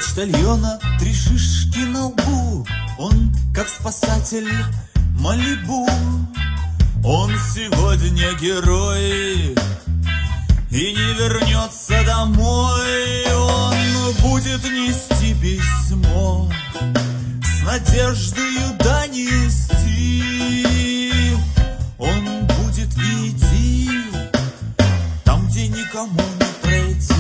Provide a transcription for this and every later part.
почтальона 3 шишки на лбу. Он, как спасатель Малибу. Он сегодня герой и не вернется домой. Он будет нести письмо с надеждою донести. Он будет идти там, где никому не пройти.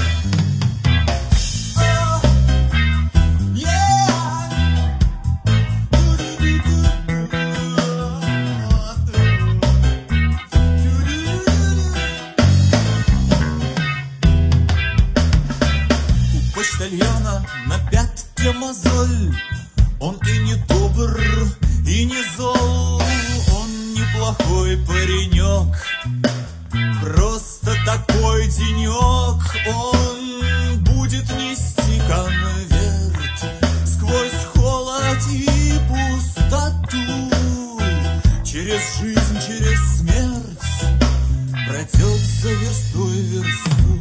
Почтальона на пятке мозоль. Он и не добр, и не зол. Он неплохой паренек, просто такой денек. Он будет нести конверт сквозь холод и пустоту. Через жизнь, через смерть пройдет за версту и версту.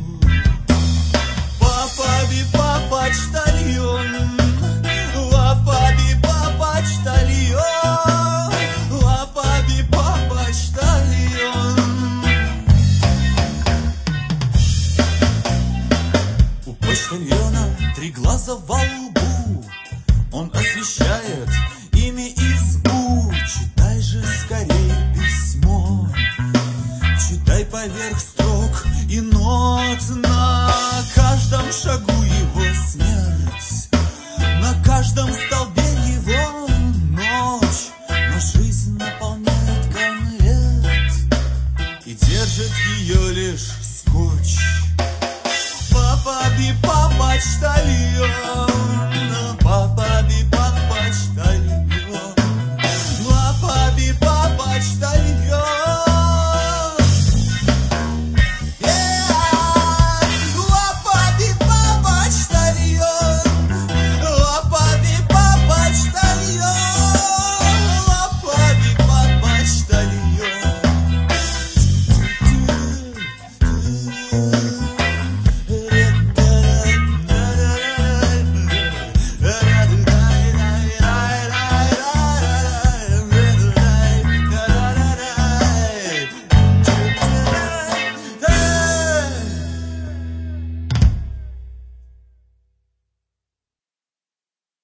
Папа-би-па, почтальон, лапа-би-па, почтальон, лапа-би-па, почтальон. У почтальона 3 глаза во лбу. Он освещает ими избу. Читай же скорей письмо, читай поверх строк и нот. На каждом шагу его смерть, на каждом столбе его ночь. Но жизнь наполняет конверт и держит ее лишь скотч. Папа-би-па, почтальон.